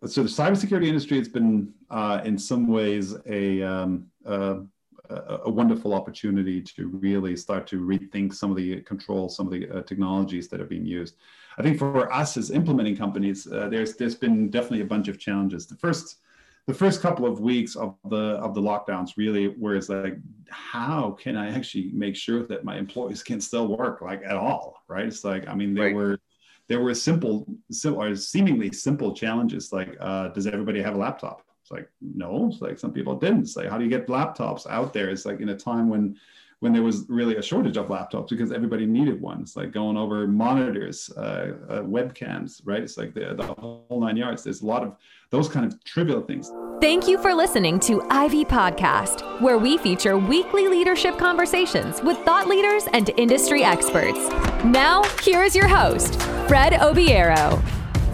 so the cybersecurity industry has been in some ways a wonderful opportunity to really start to rethink some of the controls, some of the technologies that are being used. I think for us as implementing companies, there's been definitely a bunch of challenges. The first couple of weeks of the lockdowns really were like, how can I actually make sure that my employees can still work like at all, right? It's like, I mean, there were simple or seemingly simple challenges like, does everybody have a laptop? It's like, no. It's like some people didn't. It's like, how do you get laptops out there? It's like in a time when there was really a shortage of laptops because everybody needed one. It's like going over monitors, webcams, right? It's like the whole 9 yards. There's a lot of those kind of trivial things. Thank you for listening to Ivy Podcast, where we feature weekly leadership conversations with thought leaders and industry experts. Now, here is your host, Fred Obiero.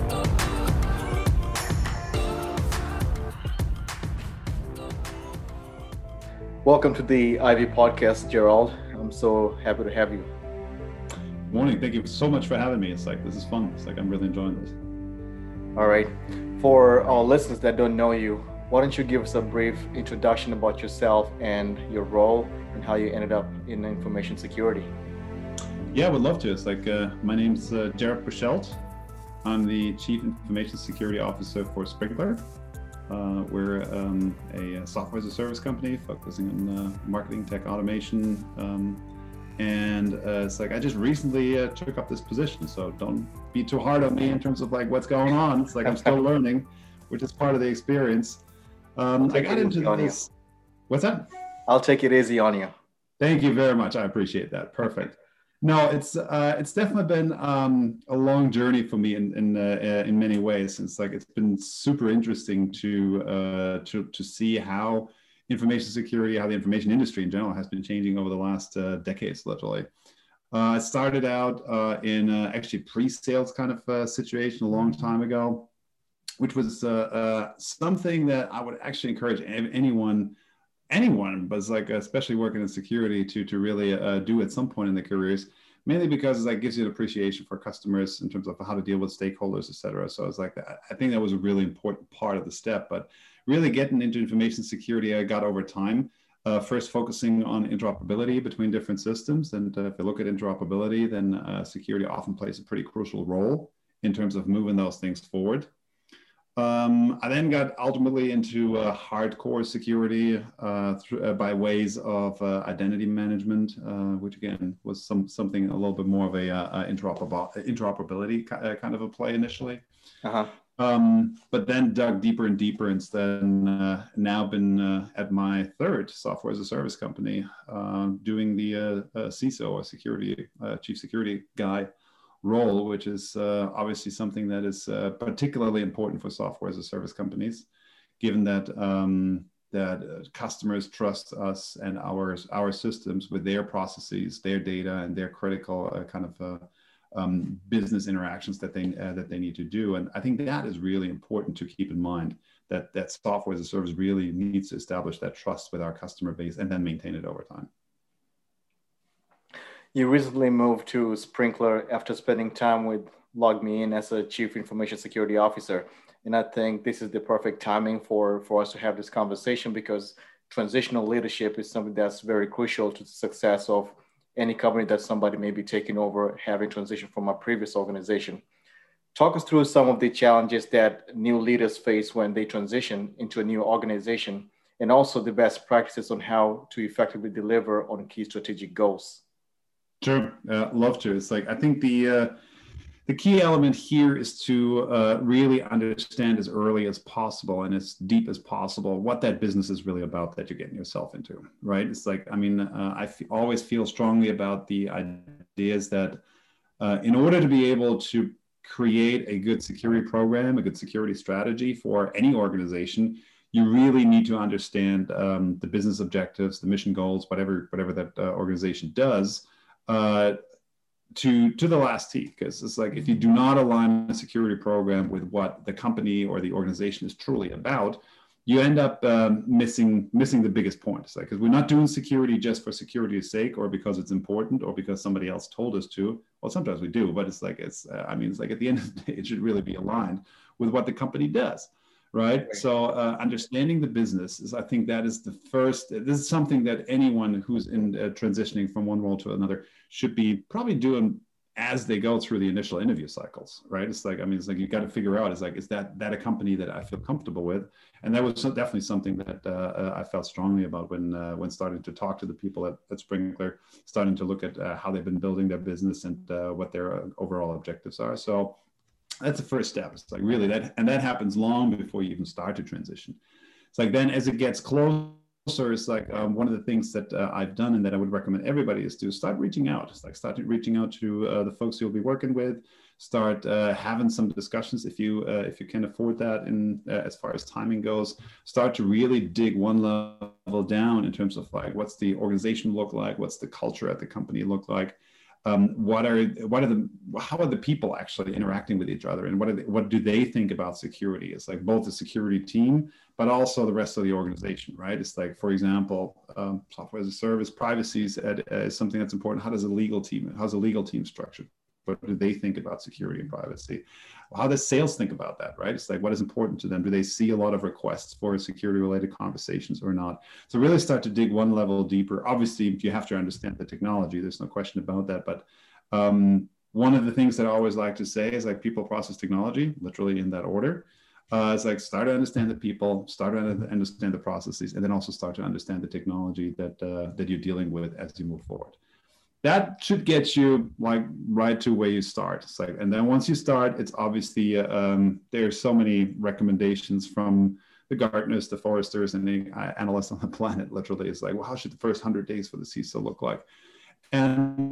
Welcome to the Ivy Podcast, Gerald. I'm so happy to have you. Morning. Thank you so much for having me. It's like, this is fun. It's like, I'm really enjoying this. All right. For our listeners that don't know you, why don't you give us a brief introduction about yourself and your role and how you ended up in information security? Yeah, I would love to. It's like, my name's Jared Buchelt. I'm the Chief Information Security Officer for Sprinklr. We're a software as a service company focusing on marketing, tech automation. And it's like, I just recently took up this position, so don't be too hard on me in terms of like what's going on. It's like, I'm still learning, which is part of the experience. I got into this. What's that? I'll take it easy on you. Thank you very much. I appreciate that. Perfect. No, it's definitely been a long journey for me in many ways. It's like, it's been super interesting to see how information security, how the information industry in general has been changing over the last decades, literally. I started out in actually pre-sales kind of situation a long time ago, which was something that I would actually encourage anyone, but it's like, especially working in security, to really do at some point in their careers, mainly because it like gives you an appreciation for customers in terms of how to deal with stakeholders, et cetera. So it's like, I think that was a really important part of the step, but really getting into information security, I got over time, first focusing on interoperability between different systems. And if you look at interoperability, then security often plays a pretty crucial role in terms of moving those things forward. I then got ultimately into hardcore security by ways of identity management, which again was something a little bit more of a interoperability kind of a play initially. Uh-huh. But then dug deeper and deeper, and then now been at my third software as a service company, doing the CISO or chief security guy role, which is obviously something that is particularly important for software as a service companies, given that customers trust us and our systems with their processes, their data, and their critical kind of business interactions that they need to do. And I think that is really important to keep in mind, that software as a service really needs to establish that trust with our customer base and then maintain it over time. You recently moved to Sprinklr after spending time with LogMeIn as a Chief Information Security Officer. And I think this is the perfect timing for us to have this conversation, because transitional leadership is something that's very crucial to the success of any company that somebody may be taking over, having transitioned from a previous organization. Talk us through some of the challenges that new leaders face when they transition into a new organization, and also the best practices on how to effectively deliver on key strategic goals. Sure, love to. It's like, I think the key element here is to really understand as early as possible and as deep as possible what that business is really about that you're getting yourself into, right? It's like, I mean, I always feel strongly about the ideas that in order to be able to create a good security program, a good security strategy for any organization, you really need to understand the business objectives, the mission goals, whatever that organization does, to the last T, because it's like, if you do not align a security program with what the company or the organization is truly about, you end up missing the biggest point. It's like, because we're not doing security just for security's sake, or because it's important, or because somebody else told us to. Well, sometimes we do, but it's like, it's like at the end of the day, it should really be aligned with what the company does. right? So understanding the business is, I think that is the first, this is something that anyone who's in transitioning from one role to another should be probably doing as they go through the initial interview cycles, right? It's like, I mean, it's like, you got to figure out, is that a company that I feel comfortable with? And that was definitely something that I felt strongly about when starting to talk to the people at Sprinklr, starting to look at how they've been building their business and what their overall objectives are. So that's the first step. It's like really that happens long before you even start to transition. It's like, then as it gets closer, it's like one of the things that I've done and that I would recommend everybody is to start reaching out. It's like start reaching out to the folks you'll be working with. Start having some discussions if you can afford that. And as far as timing goes, start to really dig one level down in terms of like, what's the organization look like? What's the culture at the company look like? How are the people actually interacting with each other, and what do they think about security? It's like both the security team, but also the rest of the organization, right? It's like, for example, software as a service, privacy is something that's important. How's the legal team structured? What do they think about security and privacy? How does sales think about that, right? It's like, what is important to them? Do they see a lot of requests for security-related conversations or not? So really start to dig one level deeper. Obviously, you have to understand the technology. There's no question about that. But one of the things that I always like to say is like people, process, technology, literally in that order. It's like start to understand the people, start to understand the processes, and then also start to understand the technology that you're dealing with as you move forward. That should get you like right to where you start. It's like, and then once you start, it's obviously there's so many recommendations from the Gartners, the Forresters, and the analysts on the planet. Literally, it's like, well, how should the first 100 days for the CISO look like? And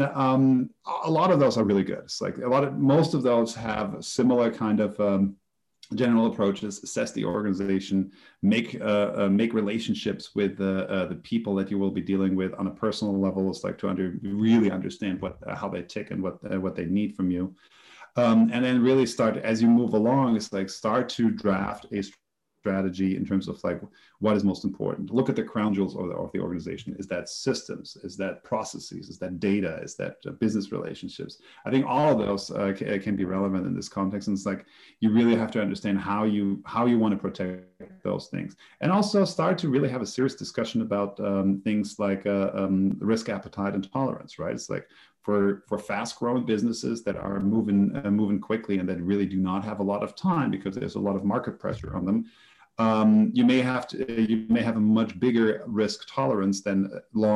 a lot of those are really good. It's like most of those have similar kind of general approaches. Assess the organization, make relationships with the people that you will be dealing with on a personal level. It's like to really understand how they tick and what they need from you, and then really start as you move along. It's like start to draft a strategy in terms of like what is most important. Look at the crown jewels of the organization. Is that systems? Is that processes? Is that data? Is that business relationships? I think all of those can be relevant in this context. And it's like you really have to understand how you want to protect those things, and also start to really have a serious discussion about things like risk appetite and tolerance. Right? It's like for fast-growing businesses that are moving quickly and that really do not have a lot of time because there's a lot of market pressure on them. You may have a much bigger risk tolerance than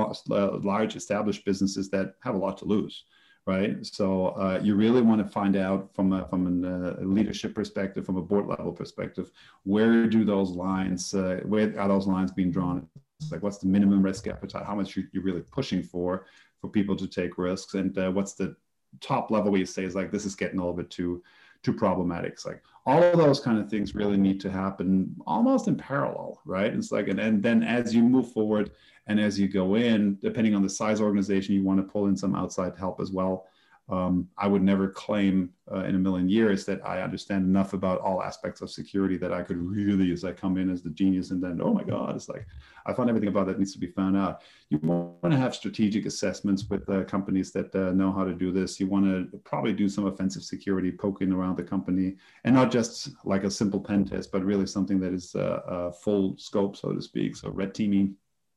large established businesses that have a lot to lose, right? So you really want to find out from a leadership perspective, from a board level perspective, where are those lines being drawn? It's like, what's the minimum risk appetite? How much you're really pushing for people to take risks, and what's the top level where you say is like, this is getting a little bit too problematic. It's like all of those kind of things really need to happen almost in parallel, right? It's like, and then as you move forward and as you go in, depending on the size organization, you want to pull in some outside help as well. I would never claim in a million years that I understand enough about all aspects of security that I could really, as I come in as the genius and then, oh my God, it's like, I found everything about that needs to be found out. You want to have strategic assessments with companies that know how to do this. You want to probably do some offensive security poking around the company, and not just like a simple pen test, but really something that is full scope, so to speak. So red teaming.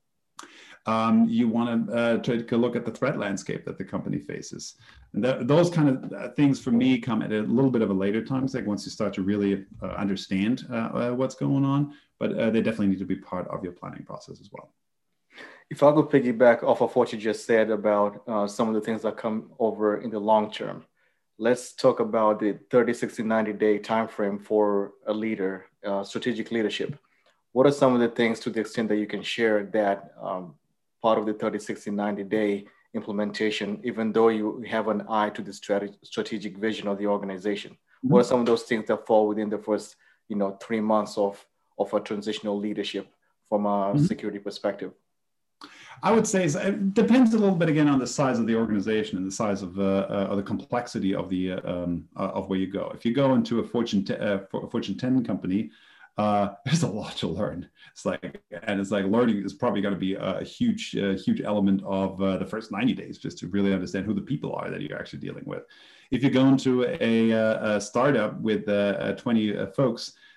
You want to take a look at the threat landscape that the company faces. And those kind of things for me come at a little bit of a later time. It's like once you start to really understand what's going on, but they definitely need to be part of your planning process as well. If I could piggyback off of what you just said about some of the things that come over in the long term, let's talk about the 30, 60, 90-day timeframe for a leader, strategic leadership. What are some of the things, to the extent that you can share, that part of the 30, 60, 90-day implementation, even though you have an eye to the strategic vision of the organization? Mm-hmm. What are some of those things that fall within the first 3 months of a transitional leadership from a security perspective? I would say it depends a little bit again on the size of the organization and the size of the complexity of the of where you go. If you go into a Fortune 10 company, there's a lot to learn. It's like learning is probably going to be a huge element of the first 90 days, just to really understand who the people are that you're actually dealing with. If you go into a startup with 20 folks,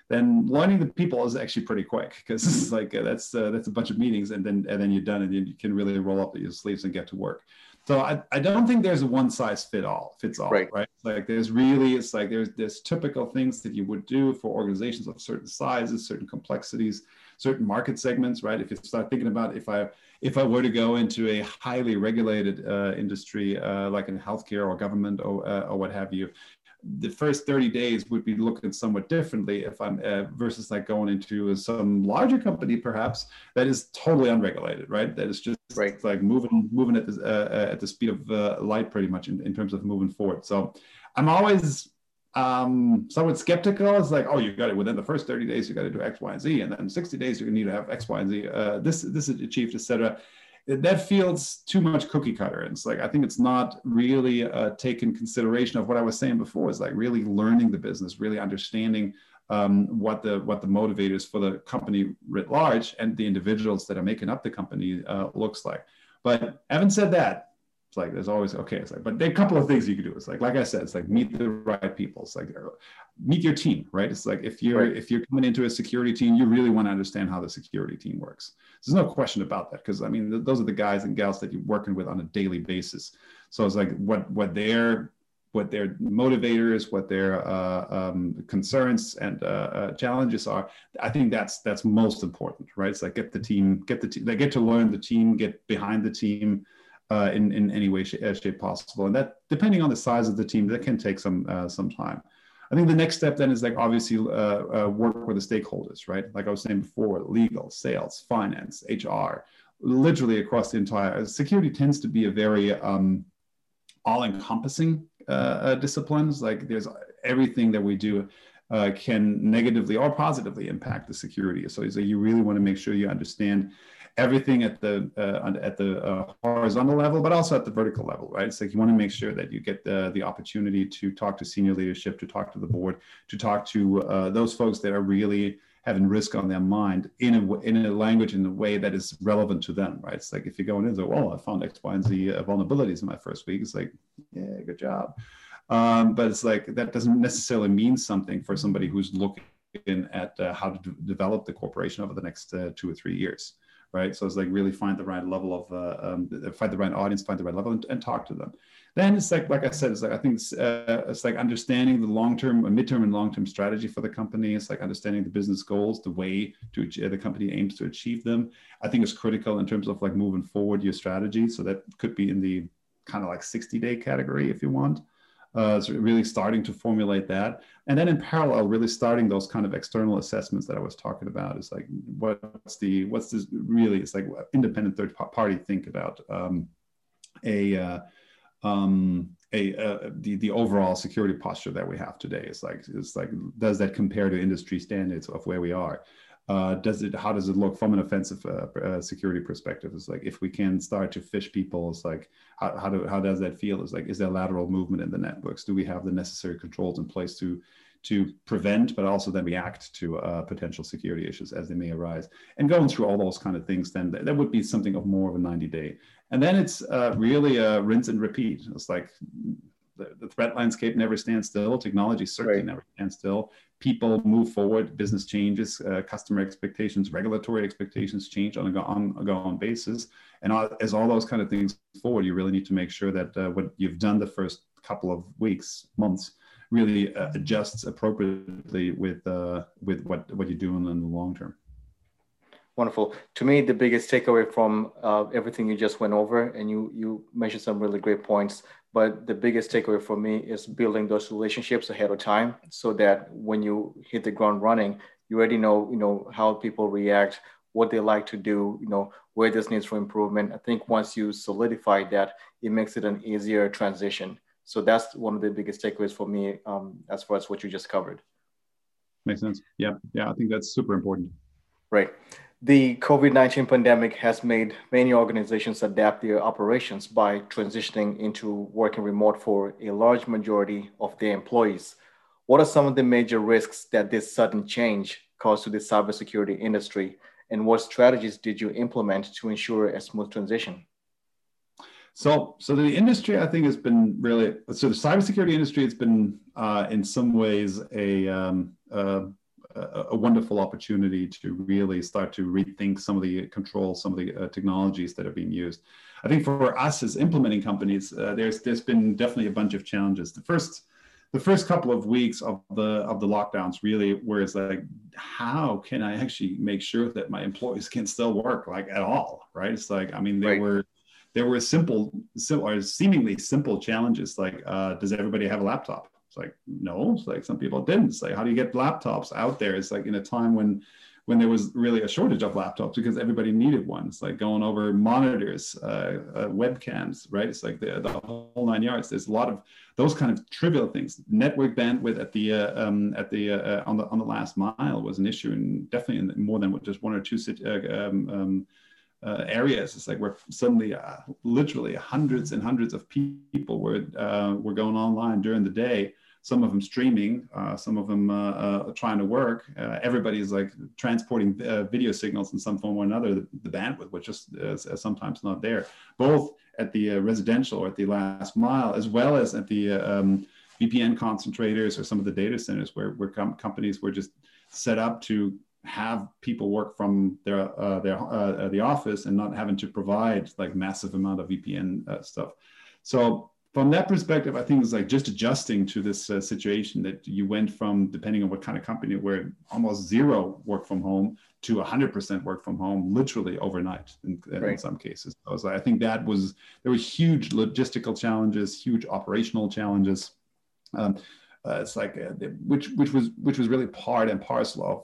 then learning the people is actually pretty quick, because it's like that's a bunch of meetings, and then you're done, and you can really roll up your sleeves and get to work. So I don't think there's a one size fits all, right? Like there's typical things that you would do for organizations of certain sizes, certain complexities, certain market segments, right? If you start thinking about if I were to go into a highly regulated industry like in healthcare or government or what have you, the first 30 days would be looking somewhat differently if I'm versus like going into some larger company perhaps that is totally unregulated, right? That is just like moving at the speed of light pretty much in terms of moving forward. So I'm always somewhat skeptical. It's like, oh, you got it within the first 30 days, you got to do X, Y, and Z, and then 60 days you need to have X, Y, and Z. This is achieved, etc. That feels too much cookie cutter. And it's like, I think it's not really taken consideration of what I was saying before, is like really learning the business, really understanding what the motivators for the company writ large and the individuals that are making up the company looks like. But having said that, it's like there's always it's like, but there are a couple of things you can do. It's like I said, it's like meet the right people. It's like meet your team, right? It's like if you're coming into a security team, you really want to understand how the security team works. There's no question about that, because I mean those are the guys and gals that you're working with on a daily basis. So it's like what their motivators, what their concerns and challenges are. I think that's most important, right? It's like get the team. They get to learn the team, get behind the team in any way, shape possible. And that, depending on the size of the team, that can take some time. I think the next step then is like obviously work with the stakeholders, right? Like I was saying before, legal, sales, finance, HR, literally across the entire security tends to be a very all-encompassing disciplines. Like there's everything that we do can negatively or positively impact the security. So you really want to make sure you understand everything at the horizontal level, but also at the vertical level, right? It's like you want to make sure that you get the opportunity to talk to senior leadership, to talk to the board, to talk to those folks that are really having risk on their mind in a language, in a way that is relevant to them, right? It's like if you're going in, like, well, I found X, Y, and Z vulnerabilities in my first week. It's like, yeah, good job. But it's like that doesn't necessarily mean something for somebody who's looking at how to develop the corporation over the next 2 or 3 years. Right, so it's like really find the right level of find the right audience, find the right level, and talk to them. Then it's like I said, it's like I think it's like understanding the midterm and long-term strategy for the company. It's like understanding the business goals, the way the company aims to achieve them. I think is critical in terms of like moving forward your strategy. So that could be in the kind of like 60-day category if you want. So really starting to formulate that. And then in parallel, really starting those kind of external assessments that I was talking about. Is like, what's this really, it's like independent third party think about the overall security posture that we have today. It's like, does that compare to industry standards of where we are? How does it look from an offensive security perspective? It's like, if we can start to phish people, it's like, how does that feel? It's like, is there lateral movement in the networks? Do we have the necessary controls in place to prevent, but also then react to potential security issues as they may arise? And going through all those kind of things, then that would be something of more of a 90-day. And then it's really rinse and repeat. It's like the threat landscape never stands still. Technology certainly never stands still. People move forward, business changes, customer expectations, regulatory expectations change on an ongoing basis. And as all those kind of things forward, you really need to make sure that what you've done the first couple of weeks, months, really adjusts appropriately with what you're doing in the long term. Wonderful. To me, the biggest takeaway from everything you just went over, and you mentioned some really great points, but the biggest takeaway for me is building those relationships ahead of time, so that when you hit the ground running, you already know how people react, what they like to do, where there's needs for improvement. I think once you solidify that, it makes it an easier transition. So that's one of the biggest takeaways for me as far as what you just covered. Makes sense. Yeah, I think that's super important. Right. The COVID-19 pandemic has made many organizations adapt their operations by transitioning into working remote for a large majority of their employees. What are some of the major risks that this sudden change caused to the cybersecurity industry, and what strategies did you implement to ensure a smooth transition? So the industry, I think, has been the cybersecurity industry has been in some ways a a wonderful opportunity to really start to rethink some of the controls, some of the technologies that are being used. I think for us as implementing companies, there's been definitely a bunch of challenges. The first couple of weeks of the lockdowns really where it's like, how can I actually make sure that my employees can still work like at all, right? It's like, I mean, there were simple or seemingly simple challenges like, does everybody have a laptop? It's like, no. It's like some people didn't. It's like, how do you get laptops out there? It's like in a time when there was really a shortage of laptops because everybody needed one. It's like going over monitors, webcams, right? It's like the whole 9 yards. There's a lot of those kind of trivial things. Network bandwidth on the last mile was an issue, and definitely in more than just one or two areas. It's like we're suddenly literally hundreds and hundreds of people were going online during the day. Some of them streaming, some of them trying to work. Everybody's like transporting video signals in some form or another. The bandwidth was just sometimes not there, both at the residential or at the last mile, as well as at the VPN concentrators or some of the data centers where companies were just set up to have people work from the office and not having to provide like massive amount of VPN stuff. So from that perspective, I think it's like just adjusting to this situation that you went from, depending on what kind of company, where almost zero work from home to 100% work from home, literally overnight in some cases. So I think there were huge logistical challenges, huge operational challenges. It's like which was really part and parcel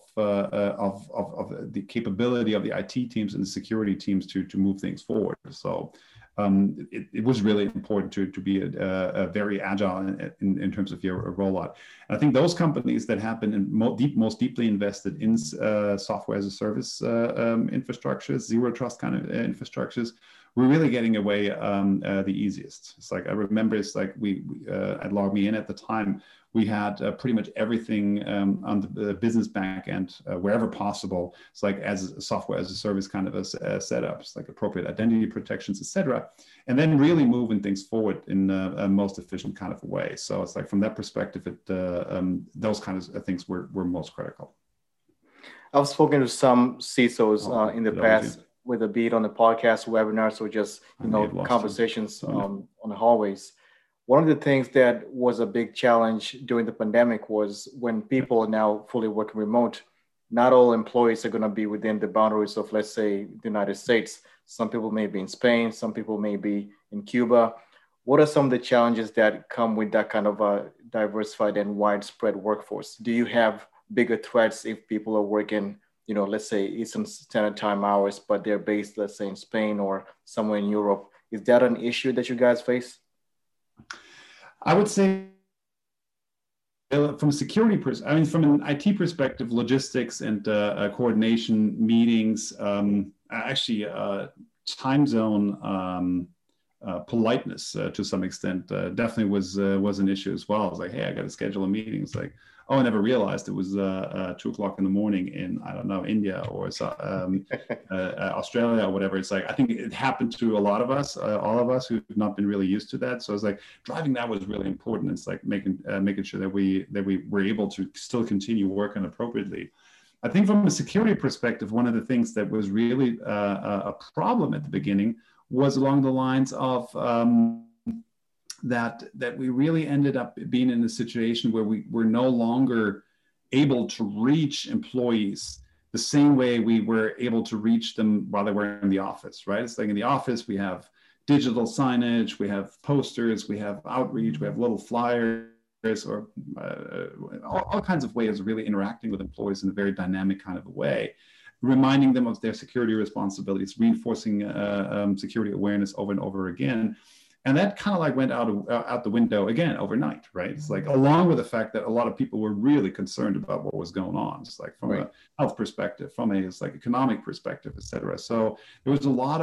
of the capability of the IT teams and the security teams to move things forward. So it was really important to be a very agile in terms of your rollout. And I think those companies that have been most deeply invested in software as a service infrastructures, zero trust kind of infrastructures, we're really getting away the easiest. It's like, I remember it's like we at LogMeIn at the time, we had pretty much everything on the business back end, wherever possible. It's like as a software as a service kind of a setup. It's like appropriate identity protections, etc. And then really moving things forward in a most efficient kind of a way. So it's like from that perspective, those kinds of things were most critical. I've spoken to some CISOs in the past with a beat on the podcast, webinars, or just conversations on the hallways. One of the things that was a big challenge during the pandemic was when people are now fully working remote, not all employees are going to be within the boundaries of, let's say, the United States. Some people may be in Spain, some people may be in Cuba. What are some of the challenges that come with that kind of a diversified and widespread workforce? Do you have bigger threats if people are working, let's say Eastern Standard Time hours, but they're based, let's say, in Spain or somewhere in Europe? Is that an issue that you guys face? I would say from a security from an IT perspective, logistics and coordination, meetings, actually time zone politeness to some extent definitely was an issue as well. I was like, hey, I got to schedule a meeting. It's like, oh, I never realized it was 2:00 in the morning in, I don't know, India or Australia or whatever. It's like, I think it happened to a lot of us, all of us who've not been really used to that. So it's like driving that was really important. It's like making sure that we were able to still continue working appropriately. I think from a security perspective, one of the things that was really a problem at the beginning was along the lines of that we really ended up being in a situation where we were no longer able to reach employees the same way we were able to reach them while they were in the office, right? It's like in the office, we have digital signage, we have posters, we have outreach, we have little flyers, or all kinds of ways of really interacting with employees in a very dynamic kind of a way, reminding them of their security responsibilities, reinforcing security awareness over and over again. And that kind of like went out the window again overnight, right? It's like, along with the fact that a lot of people were really concerned about what was going on. It's like from a health perspective, from a like economic perspective, et cetera. So there was a lot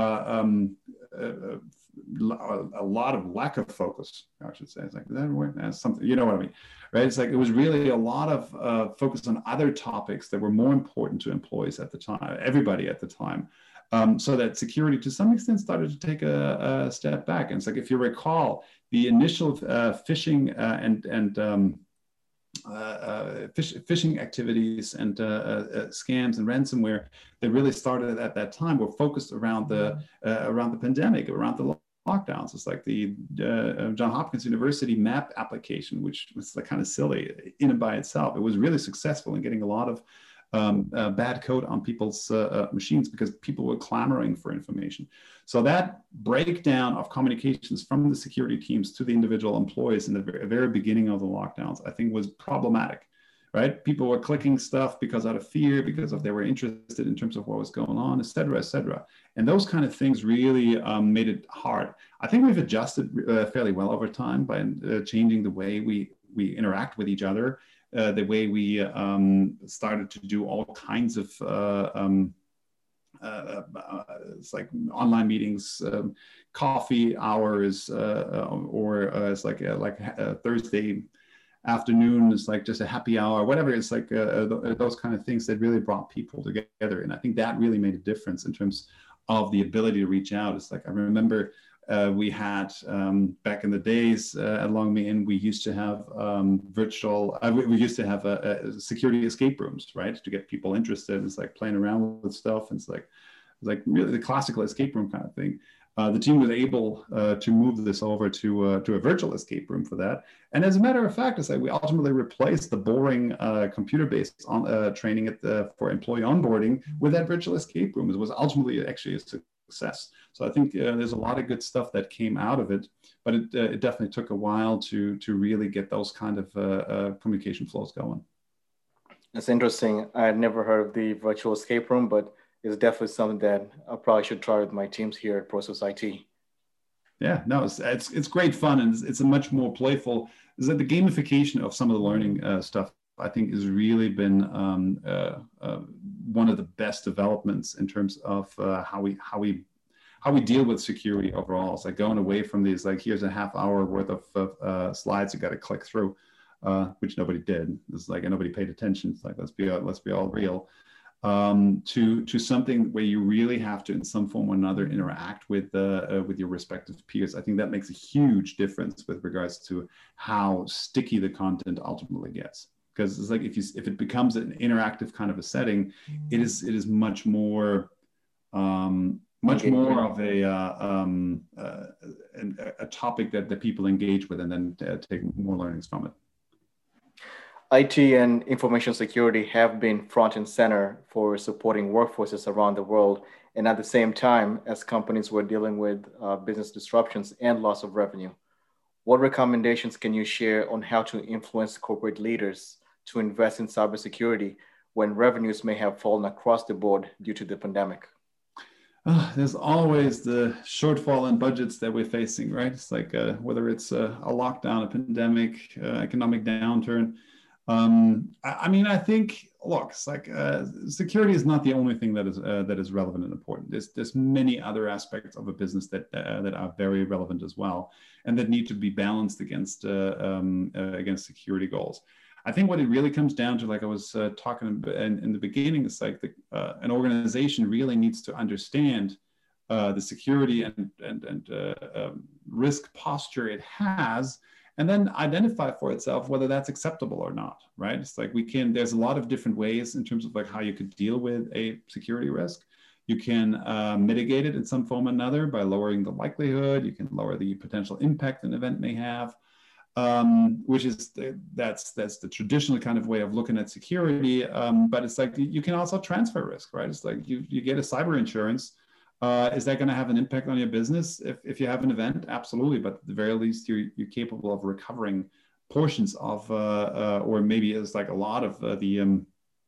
of lack of focus, I should say. It's like, that's something, you know what I mean, right? It's like, it was really a lot of focus on other topics that were more important to employees at the time, everybody at the time. So that security to some extent started to take a step back. And it's like, if you recall, the initial phishing phishing activities and scams and ransomware that really started at that time were focused around the pandemic, around the lockdowns. It's like the Johns Hopkins University MAP application, which was like kind of silly in and by itself. It was really successful in getting a lot of bad code on people's machines because people were clamoring for information. So that breakdown of communications from the security teams to the individual employees in the very beginning of the lockdowns, I think was problematic, right? People were clicking stuff because out of fear, because of they were interested in terms of what was going on, et cetera, et cetera. And those kind of things really made it hard. I think we've adjusted fairly well over time by changing the way we interact with each other. The way we started to do all kinds of it's like online meetings, coffee hours, or it's like Thursday afternoon is like just a happy hour, whatever. It's like those kind of things that really brought people together, and I think that really made a difference in terms of the ability to reach out. It's like I remember. We had back in the days at LogMeIn, we used to have virtual. We used to have security escape rooms, right, to get people interested. It's like playing around with stuff. And it's like really the classical escape room kind of thing. The team was able to move this over to a virtual escape room for that. And as a matter of fact, it's like we ultimately replaced the boring computer-based training for employee onboarding with that virtual escape room. It was ultimately actually a success. So I think there's a lot of good stuff that came out of it, but it definitely took a while to really get those kind of communication flows going. That's interesting. I had never heard of the virtual escape room, but it's definitely something that I probably should try with my teams here at Process IT. Yeah, no, it's great fun, and it's a much more playful. Is that the gamification of some of the learning stuff? I think has really been one of the best developments in terms of how we deal with security overall. It's like going away from these, like, here's a half hour worth of slides you got to click through, which nobody did. It's like, and nobody paid attention. It's like, let's be all real, to something where you really have to, in some form or another, interact with your respective peers. I think that makes a huge difference with regards to how sticky the content ultimately gets. Because it's like if it becomes an interactive kind of a setting, it is much more of a topic that people engage with and then take more learnings from it. IT and information security have been front and center for supporting workforces around the world. And at the same time, as companies were dealing with business disruptions and loss of revenue, what recommendations can you share on how to influence corporate leaders to invest in cybersecurity when revenues may have fallen across the board due to the pandemic? There's always the shortfall in budgets that we're facing, right? It's like whether it's a lockdown, a pandemic, economic downturn. I mean, I think, look, it's like security is not the only thing that is relevant and important. There's many other aspects of a business that are very relevant as well, and that need to be balanced against security goals. I think what it really comes down to, like I was talking in the beginning, is like an organization really needs to understand the security and risk posture it has, and then identify for itself whether that's acceptable or not, right? It's like there's a lot of different ways in terms of like how you could deal with a security risk. You can mitigate it in some form or another by lowering the likelihood. You can lower the potential impact an event may have. Which is that's the traditional kind of way of looking at security. But it's like you can also transfer risk, right? It's like you get a cyber insurance. Is that going to have an impact on your business if you have an event? Absolutely, but at the very least you're capable of recovering portions of, or maybe it's like a lot of the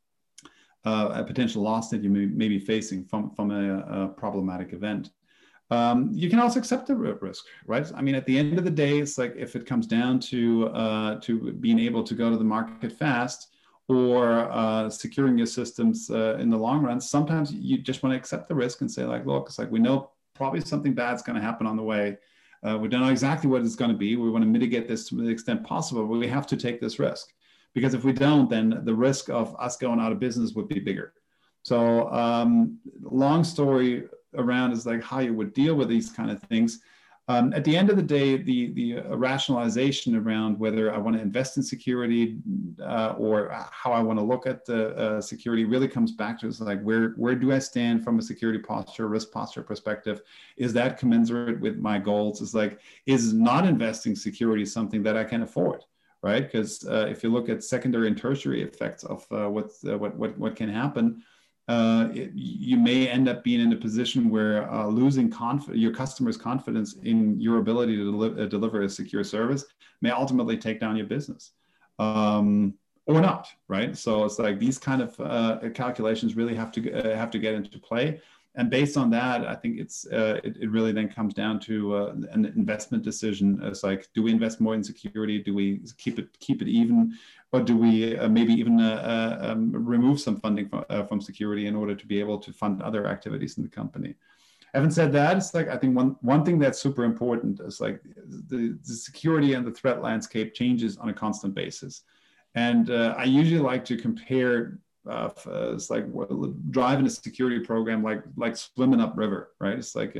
a potential loss that you may be facing from a problematic event. You can also accept the risk, right? I mean, at the end of the day, it's like if it comes down to being able to go to the market fast or securing your systems in the long run, sometimes you just want to accept the risk and say, like, look, it's like we know probably something bad's going to happen on the way. We don't know exactly what it's going to be. We want to mitigate this to the extent possible, but we have to take this risk. Because if we don't, then the risk of us going out of business would be bigger. So long story around is like how you would deal with these kind of things. At the end of the day, the rationalization around whether I want to invest in security or how I want to look at the security really comes back to is like where do I stand from a security posture, risk posture perspective? Is that commensurate with my goals? Is like is not investing security something that I can afford? Right? Because if you look at secondary and tertiary effects of what can happen, you may end up being in a position where losing your customer's confidence in your ability to deliver a secure service may ultimately take down your business, or not, right? So it's like these kind of calculations really have to get into play. And based on that, I think it really then comes down to an investment decision. It's like, do we invest more in security? Do we keep it even, or do we maybe even remove some funding from security in order to be able to fund other activities in the company? Having said that, it's like I think one thing that's super important is like the security and the threat landscape changes on a constant basis, and I usually like to compare. It's like driving a security program like swimming upriver, right? It's like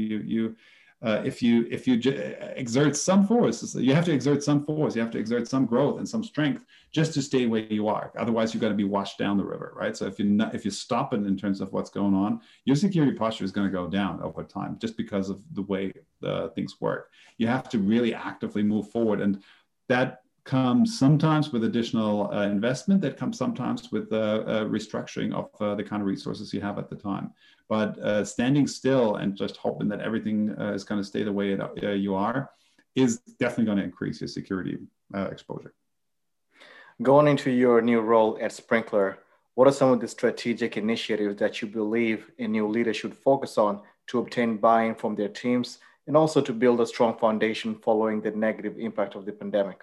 if you exert some force, you have to exert some force, you have to exert some growth and some strength just to stay where you are. Otherwise, you've got to be washed down the river, right? So if you stop it in terms of what's going on, your security posture is going to go down over time just because of the way things work. You have to really actively move forward, and that comes sometimes with additional investment, that comes sometimes with restructuring of the kind of resources you have at the time. But standing still and just hoping that everything is going to stay the way you are is definitely going to increase your security exposure. Going into your new role at Sprinklr, what are some of the strategic initiatives that you believe a new leader should focus on to obtain buy-in from their teams and also to build a strong foundation following the negative impact of the pandemic?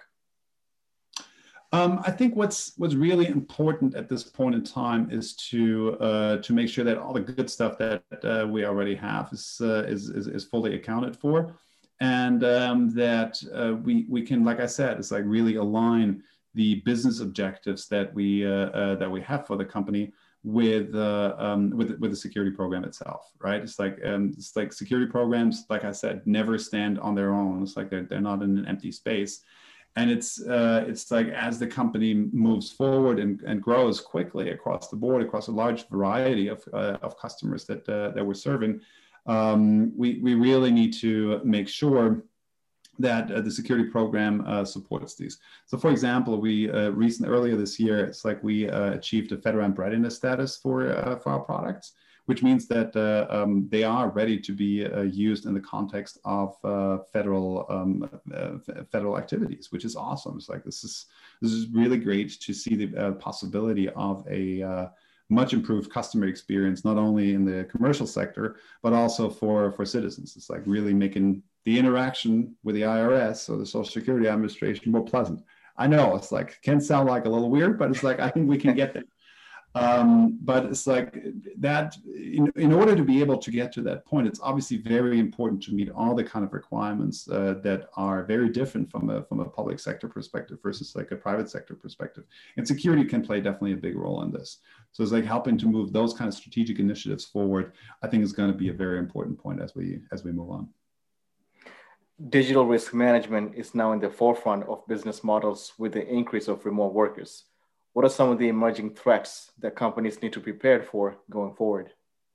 I think what's really important at this point in time is to make sure that all the good stuff that we already have is fully accounted for, and that we can, like I said, it's like really align the business objectives that we have for the company with the security program itself, right? It's like security programs, like I said, never stand on their own. It's like they're not in an empty space. And it's like as the company moves forward and grows quickly across the board, across a large variety of customers that we're serving, we really need to make sure that the security program supports these. So, for example, we earlier this year, it's like we achieved a FedRAMP readiness status for our products, which means that they are ready to be used in the context of federal activities, which is awesome. It's like this is really great to see the possibility of a much improved customer experience, not only in the commercial sector but also for citizens. It's like really making the interaction with the IRS or the Social Security Administration more pleasant. I know it's like can sound like a little weird, but it's like I think we can get there. But it's like that in order to be able to get to that point, it's obviously very important to meet all the kind of requirements that are very different from a public sector perspective versus like a private sector perspective. And security can play definitely a big role in this. So it's like helping to move those kind of strategic initiatives forward, I think is going to be a very important point as we move on. Digital risk management is now in the forefront of business models with the increase of remote workers. What are some of the emerging threats that companies need to prepare for going forward?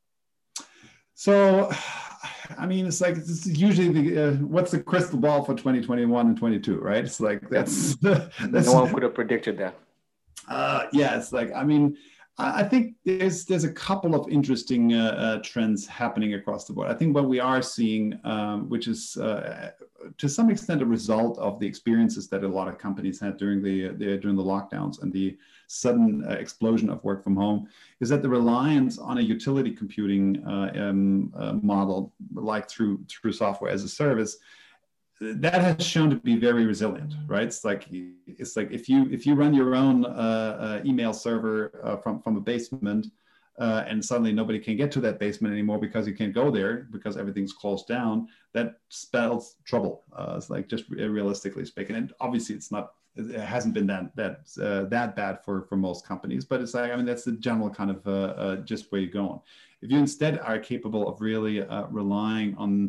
So, I mean, it's like this is usually what's the crystal ball for 2021 and 22, right? It's like that's no one could have predicted that. Yeah, it's like I mean, I think there's a couple of interesting trends happening across the board. I think what we are seeing, which is to some extent a result of the experiences that a lot of companies had during the lockdowns and the sudden explosion of work from home, is that the reliance on a utility computing model, like through software as a service, that has shown to be very resilient, right? It's like if you run your own email server from a basement, and suddenly nobody can get to that basement anymore because you can't go there because everything's closed down, that spells trouble. It's like just realistically speaking, and obviously it hasn't been that bad for most companies, but it's like I mean that's the general kind of just where you're going. If you instead are capable of really relying on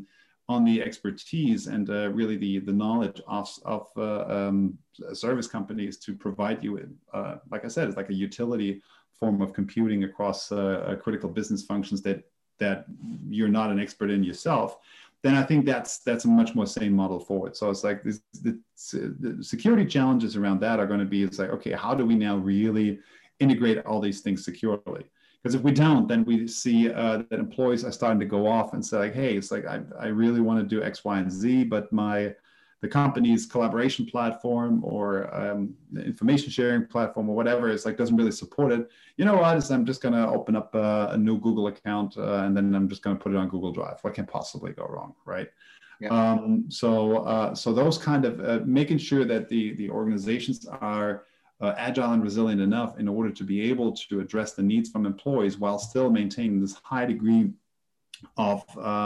on the expertise and really the knowledge of service companies to provide you with, like I said, it's like a utility form of computing across critical business functions that you're not an expert in yourself, then I think that's a much more sane model forward. So it's like the security challenges around that are going to be, it's like, okay, how do we now really integrate all these things securely? Because if we don't, then we see that employees are starting to go off and say, like, hey, it's like, I really want to do X, Y, and Z, but the company's collaboration platform or the information sharing platform or whatever is like, doesn't really support it. You know what, I'm just going to open up a new Google account and then I'm just going to put it on Google Drive. What can possibly go wrong, right? Yeah. So those kind of making sure that the organizations are agile and resilient enough in order to be able to address the needs from employees while still maintaining this high degree of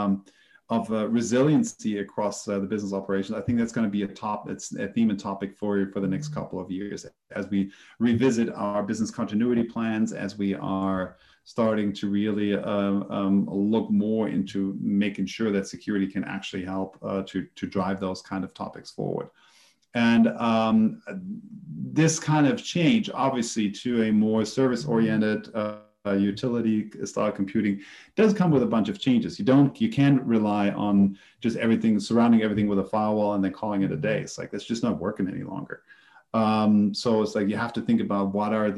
resiliency across the business operations. I think that's going to be it's a theme and topic for the next couple of years as we revisit our business continuity plans, as we are starting to really look more into making sure that security can actually help to drive those kind of topics forward. And this kind of change, obviously, to a more service-oriented utility style computing does come with a bunch of changes. You can't rely on just surrounding everything with a firewall and then calling it a day. It's like, that's just not working any longer. So it's like, you have to think about what is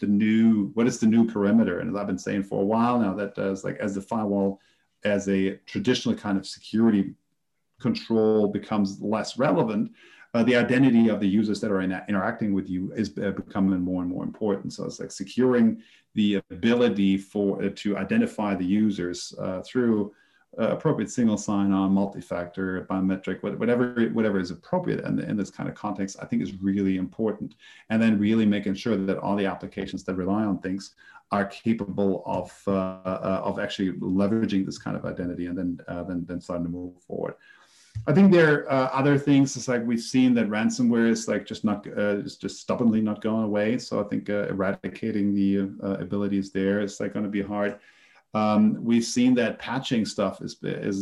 the new perimeter. And as I've been saying for a while now, that does, like, as the firewall as a traditional kind of security control becomes less relevant, the identity of the users that are interacting with you is becoming more and more important. So it's like securing the ability to identify the users through appropriate single sign-on, multi-factor, biometric, whatever is appropriate in this kind of context, I think is really important. And then really making sure that all the applications that rely on things are capable of actually leveraging this kind of identity, and then starting to move forward. I think there are other things. It's like, we've seen that ransomware is like just stubbornly not going away. So I think eradicating the abilities there is like going to be hard. We've seen that patching stuff is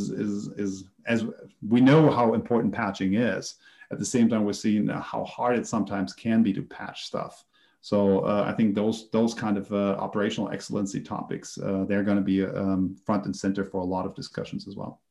as we know how important patching is. At the same time, we're seeing how hard it sometimes can be to patch stuff. So I think those kind of operational excellency topics, they're going to be front and center for a lot of discussions as well.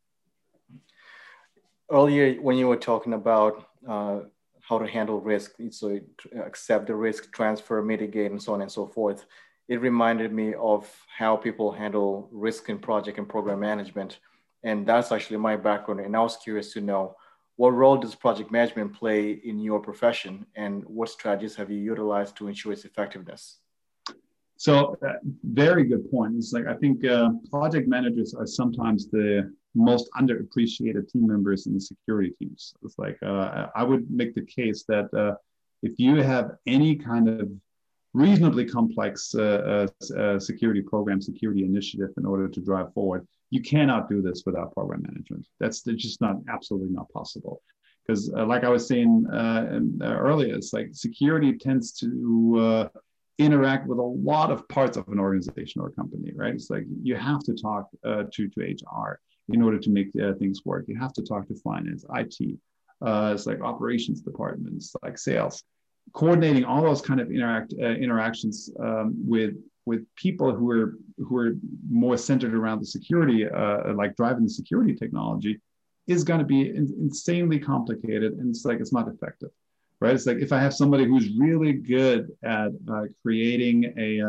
Earlier, when you were talking about how to handle risk, so accept the risk, transfer, mitigate, and so on and so forth, it reminded me of how people handle risk in project and program management. And that's actually my background. And I was curious to know, what role does project management play in your profession, and what strategies have you utilized to ensure its effectiveness? So very good point. It's like, I think project managers are sometimes the most underappreciated team members in the security teams. It's like, I would make the case that if you have any kind of reasonably complex security program, security initiative in order to drive forward, you cannot do this without program management. That's just absolutely not possible. Because like I was saying earlier, it's like security tends to interact with a lot of parts of an organization or a company, right? It's like, you have to talk to HR in order to make things work. You have to talk to finance, IT, it's like operations departments, like sales, coordinating all those kind of interactions with people who are more centered around the security, like driving the security technology, is going to be insanely complicated, and it's not effective, right? It's like, if I have somebody who's really good at creating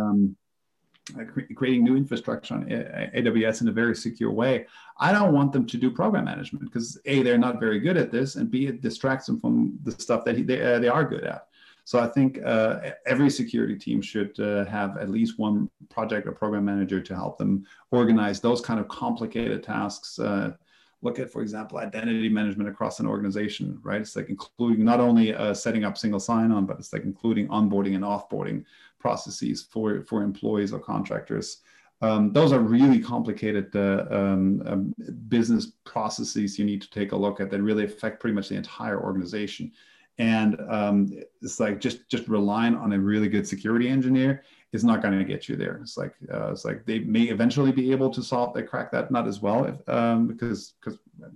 new infrastructure on AWS in a very secure way, I don't want them to do program management, because A, they're not very good at this, and B, it distracts them from the stuff that they are good at. So I think every security team should have at least one project or program manager to help them organize those kind of complicated tasks. Look at, for example, identity management across an organization, right? It's like including not only setting up single sign-on, but it's like including onboarding and offboarding processes for employees or contractors. Those are really complicated business processes you need to take a look at that really affect pretty much the entire organization. And it's like just relying on a really good security engineer is not going to get you there. It's like they may eventually be able to crack that nut as well, because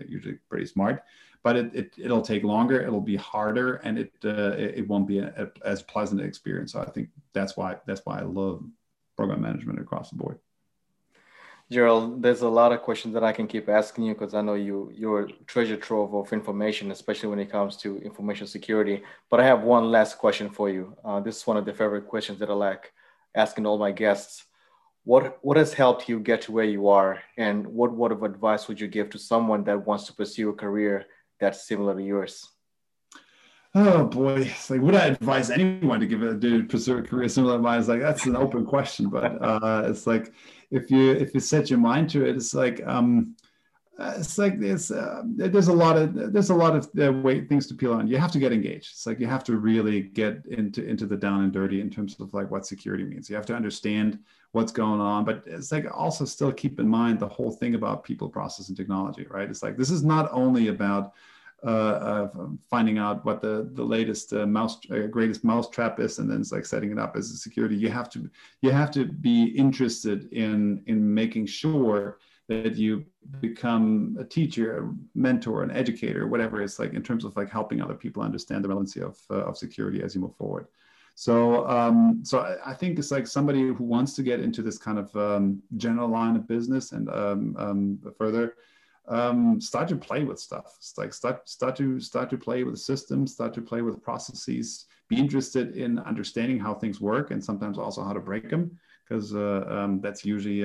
usually pretty smart. But it'll take longer, it'll be harder, and it won't be as pleasant an experience. So I think that's why I love program management across the board. Gerald, there's a lot of questions that I can keep asking you because I know you're a treasure trove of information, especially when it comes to information security. But I have one last question for you. This is one of the favorite questions that I like asking all my guests. What has helped you get to where you are, and what word of advice would you give to someone that wants to pursue a career that's similar to yours? Oh boy, it's like, would I advise anyone to pursue a career similar to mine? It's like, that's an open question, but it's like, if you set your mind to it, it's like there's a lot of things to peel on. You have to get engaged. It's like you have to really get into the down and dirty in terms of like what security means. You have to understand what's going on, but it's like also still keep in mind the whole thing about people, process, and technology, right? It's like this is not only about finding out what the latest greatest mousetrap is, and then it's like setting it up as a security. You have to be interested in making sure that you become a teacher, a mentor, an educator, whatever it's like in terms of like helping other people understand the relevancy of security as you move forward. So I think it's like somebody who wants to get into this kind of general line of business and further. Start to play with stuff. It's like start to play with systems, start to play with processes, be interested in understanding how things work and sometimes also how to break them, because that's usually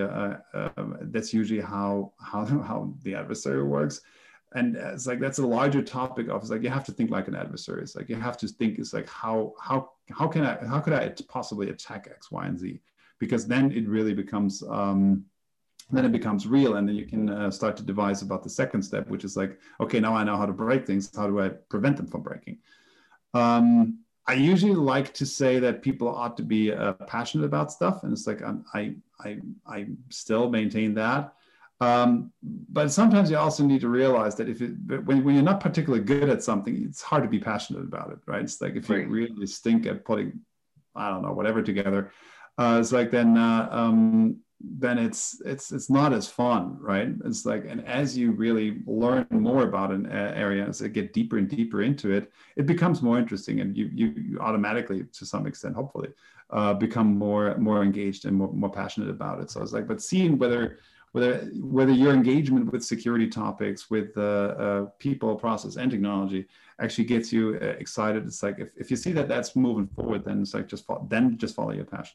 how the adversary works. And it's like that's a larger topic of, it's like you have to think like an adversary. It's like you have to think, it's like how could I possibly attack X, Y, and Z? Because then it really becomes then it becomes real, and then you can start to devise about the second step, which is like, okay, now I know how to break things. How do I prevent them from breaking? I usually like to say that people ought to be passionate about stuff, and it's like I still maintain that. But sometimes you also need to realize that when you're not particularly good at something, it's hard to be passionate about it, right? It's like if you really stink at putting, I don't know, whatever together, it's like then it's not as fun, right? It's like, and as you really learn more about an area, as you get deeper and deeper into it, it becomes more interesting, and you automatically, to some extent, hopefully, become more engaged and more passionate about it. So it's like, but seeing whether your engagement with security topics, with people, process, and technology actually gets you excited. It's like if you see that that's moving forward, then it's like just follow your passion.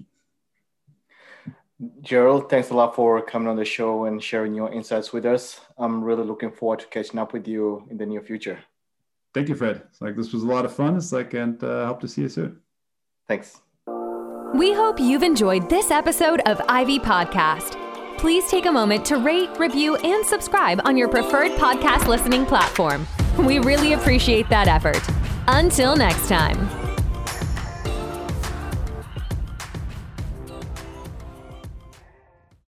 Gerald, thanks a lot for coming on the show and sharing your insights with us. I'm really looking forward to catching up with you in the near future. Thank you, Fred. It's like, this was a lot of fun. It's like, and hope to see you soon. Thanks. We hope you've enjoyed this episode of Ivy Podcast. Please take a moment to rate, review, and subscribe on your preferred podcast listening platform. We really appreciate that effort. Until next time.